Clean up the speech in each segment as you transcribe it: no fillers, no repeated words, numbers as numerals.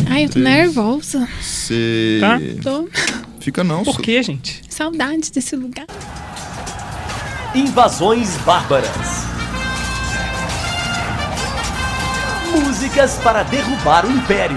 Ai, eu tô nervosa. Você... Tá? Tô. Fica não. Por quê, gente? Saudades desse lugar. Invasões bárbaras. Músicas para derrubar o Império.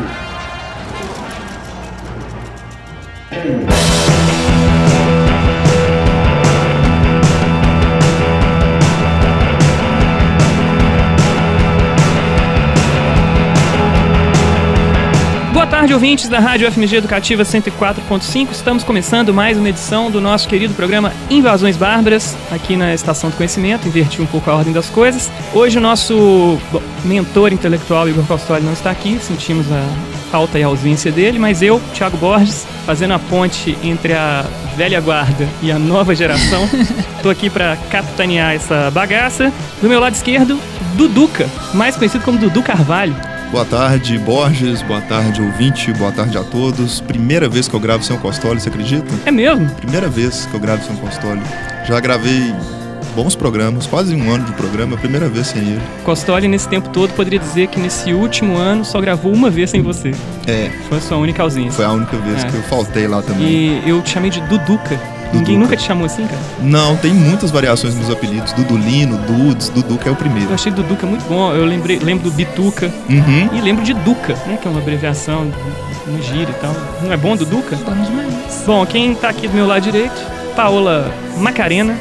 Boa tarde, ouvintes da Rádio FMG Educativa 104.5. Estamos começando mais uma edição do nosso querido programa Invasões Bárbaras, aqui na Estação do Conhecimento. Inverti um pouco a ordem das coisas. Hoje o nosso mentor intelectual, Igor Costoli, não está aqui. Sentimos a falta e a ausência dele, mas eu, Thiago Borges, fazendo a ponte entre a velha guarda e a nova geração, estou aqui para capitanear essa bagaça. Do meu lado esquerdo, Duduca, mais conhecido como Dudu Carvalho. Boa tarde, Borges. Boa tarde, ouvinte. Boa tarde a todos. Primeira vez que eu gravo sem o Costoli, você acredita? É mesmo? Primeira vez que eu gravo sem o Costoli. Já gravei bons programas, quase um ano de programa, primeira vez sem ele. Costoli, nesse tempo todo, poderia dizer que nesse último ano só gravou uma vez sem você. É. Foi a sua única ausência. Foi a única vez que eu faltei lá também. E eu te chamei de Duduca. Ninguém nunca te chamou assim, cara? Não, tem muitas variações nos apelidos. Dudulino, Dudes, Duduca é o primeiro. Eu achei Duduca muito bom. Eu lembro do Bituca. Uhum. E lembro de Duca, né? Que é uma abreviação, uma gíria e tal. Não é bom, Duduca? Bom demais. Bom, quem tá aqui do meu lado direito, Paola Macarena.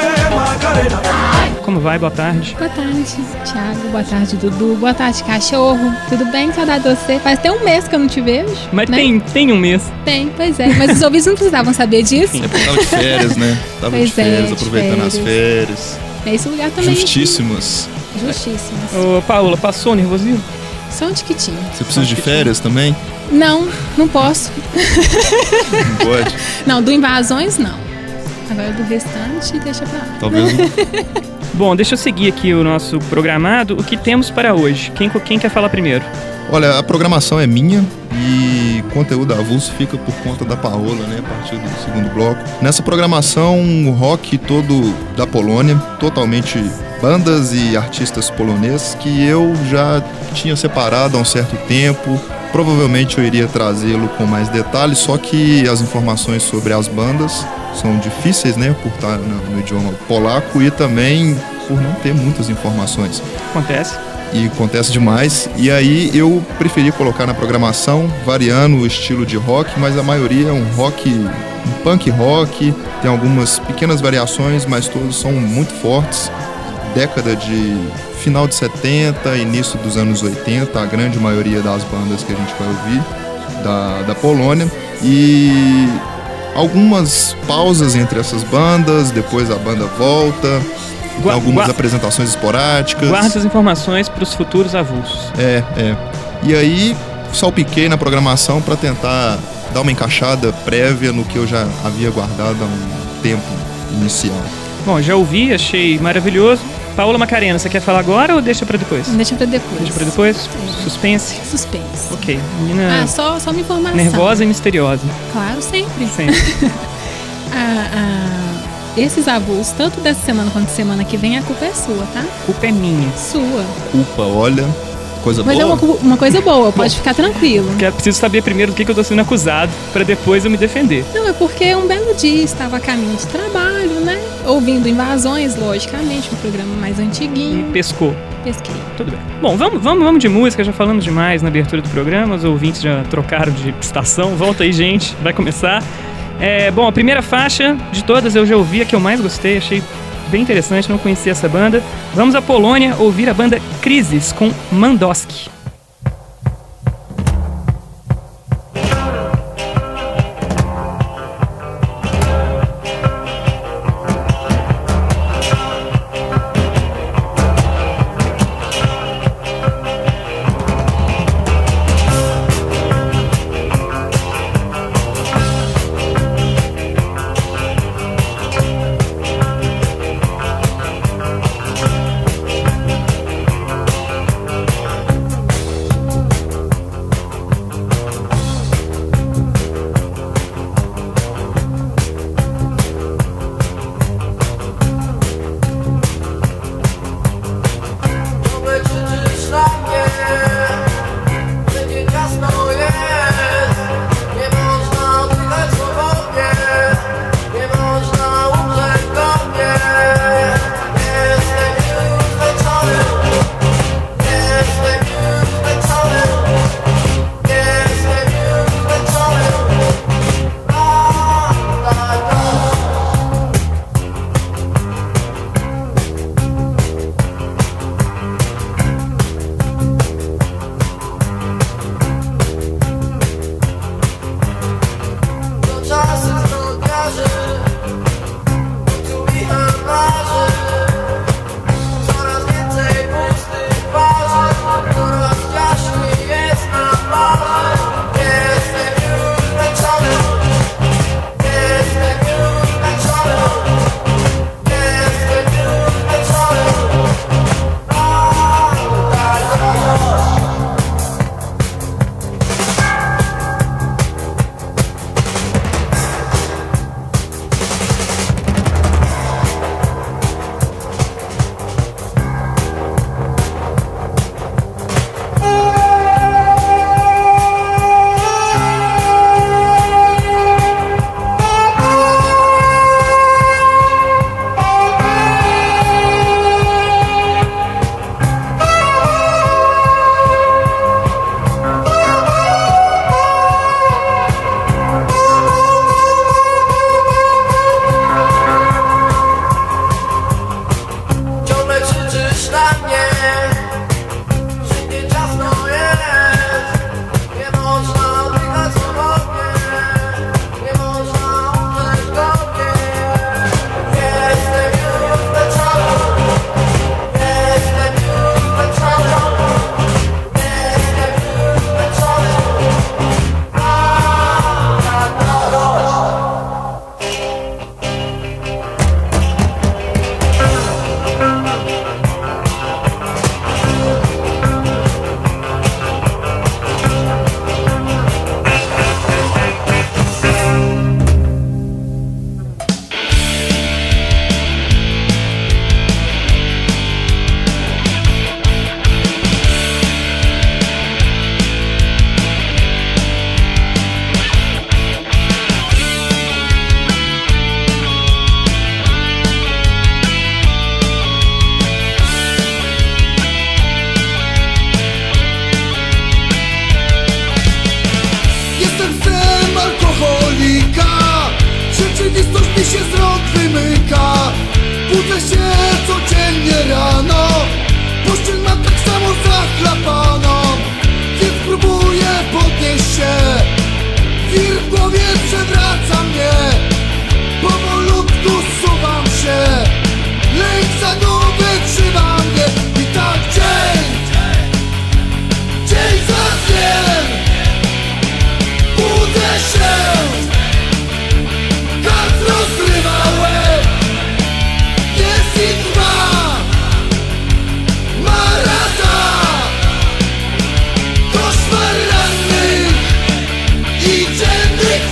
Como vai? Boa tarde. Boa tarde, Thiago. Boa tarde, Dudu. Boa tarde, cachorro. Tudo bem? Saudade de você. Faz até um mês que eu não te vejo. Mas né? tem um mês. Tem, pois é. Mas os ouvintes não precisavam saber disso. É porque tava de férias, né? Tava Pois de férias, é, de aproveitando as férias. férias. É esse lugar também. Justíssimas. Justíssimas. Ô, Paola, passou o nervosismo? Só um tiquitinho. Você precisa de férias também? Não posso. Não pode? Não, do Invasões, não. Agora do restante, deixa pra lá. Talvez não. Bom, deixa eu seguir aqui o nosso programado. O que temos para hoje? Quem quer falar primeiro? Olha, a programação é minha e conteúdo avulso fica por conta da Paola, né, a partir do segundo bloco. Nessa programação, o rock todo da Polônia, totalmente bandas e artistas poloneses que eu já tinha separado há um certo tempo. Provavelmente eu iria trazê-lo com mais detalhes, só que as informações sobre as bandas são difíceis, né, por estar no idioma polaco e também por não ter muitas informações. Acontece. E acontece demais. E aí eu preferi colocar na programação, variando o estilo de rock, mas a maioria é um punk rock, tem algumas pequenas variações, mas todos são muito fortes. Década de final de 70, início dos anos 80, a grande maioria das bandas que a gente vai ouvir da Polônia. E algumas pausas entre essas bandas, depois a banda volta. Algumas apresentações esporádicas. Guarda essas informações para os futuros avulsos. É. E aí, salpiquei na programação para tentar dar uma encaixada prévia no que eu já havia guardado há um tempo inicial. Bom, já ouvi, achei maravilhoso. Paola Macarena, você quer falar agora ou deixa para depois? Deixa pra depois. Deixa para depois? Suspense? Suspense. Ok. Menina só uma informação. nervosa e misteriosa. Claro, sempre. Sempre. Esses avulsos, tanto dessa semana quanto semana que vem, a culpa é sua, tá? A culpa é minha. Sua. Culpa, olha, coisa Mas boa. é uma coisa boa, pode ficar tranquilo. Porque eu preciso saber primeiro do que eu tô sendo acusado para depois eu me defender. Não, é porque um belo dia estava a caminho de trabalho, né? Ouvindo Invasões, logicamente, um programa mais E antiguinho. pescou. Pesquei. Tudo bem. Bom, vamos de música, já falamos demais na abertura do programa, os ouvintes já trocaram de estação. Volta aí, gente, vai começar. Bom, a primeira faixa de todas eu já ouvi, a que eu mais gostei, achei bem interessante, não conhecia essa banda. Vamos à Polônia ouvir a banda Crisis com Mandowski. mi się z rąk wymyka. Budzę się codziennie rano, pościel mam tak samo zachlapaną, więc próbuję podnieść się. Wir w głowie przewraca mnie, powolutku zsuwam się. Lęk zaguby trzyma mnie i tak dzień za dniem budzę się. Gaz rozgrywa łeb, jest i trwa marata. Koszmar rannych i dziennych.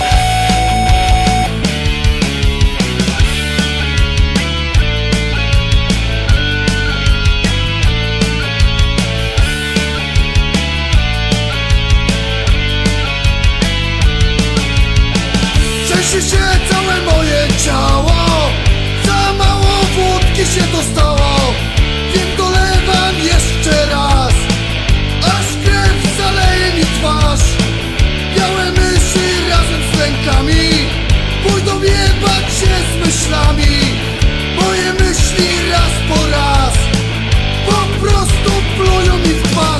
Trzęsie się całe moje ciało, za mało wódki się dostało, więc dolewam jeszcze raz, aż krew zaleje mi twarz. Białe myszy razem z lękami pójdą jebać się z myślami. Moje myśli raz po raz po prostu plują mi w twarz.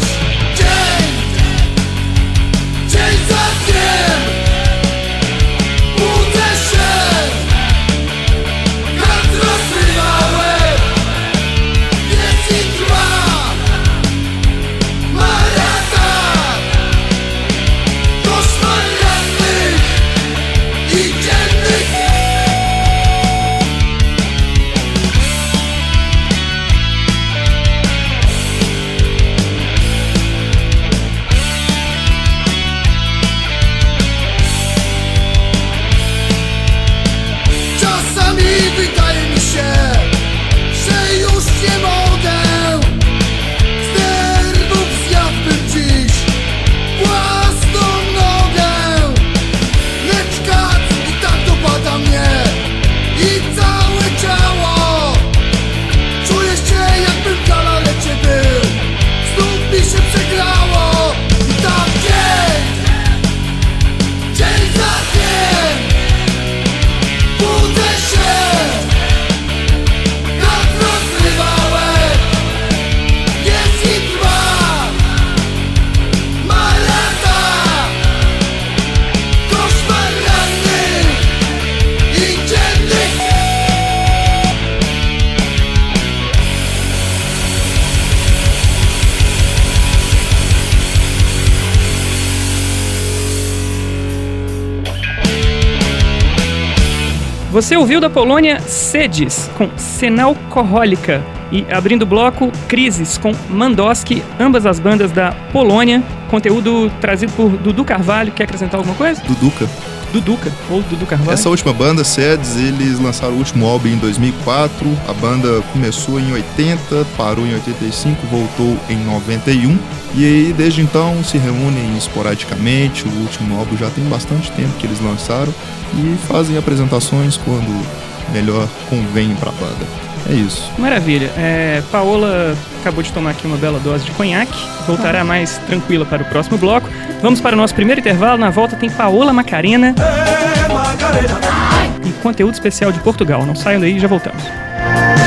Dzień za dniem budzę się. Gaz rozrywa łeb, jest i trwa marata. Koszmar rannych i dziennych. Czasami wydaje mi się, że już nie mogę. Z nerwów zjadłbym dziś własną nogę. Lecz kac i tak dopada mnie i całe ciało. Czuję się, jakbym w galarecie był. Znów mi się przegrało i tak dzień za dniem budzę się. Gaz rozrywa łeb, jest i trwa marata. Koszmar rannych i dziennych. Você ouviu da Polônia Sedes, com Senalcohólica, e abrindo o bloco Crises, com Mandowski, ambas as bandas da Polônia. Conteúdo trazido por Dudu Carvalho. Quer acrescentar alguma coisa? Duduca, ou Dudu Carvalho. Essa última banda, Sedes, eles lançaram o último álbum em 2004. A banda começou em 80, parou em 85, voltou em 91. E aí, desde então, se reúnem esporadicamente. O último álbum já tem bastante tempo que eles lançaram. E fazem apresentações quando melhor convém pra banda. É isso. Maravilha. Paola acabou de tomar aqui uma bela dose de conhaque. Voltará mais tranquila para o próximo bloco. Vamos para o nosso primeiro intervalo. Na volta tem Paola Macarena e conteúdo especial de Portugal. Não saiam daí, já voltamos.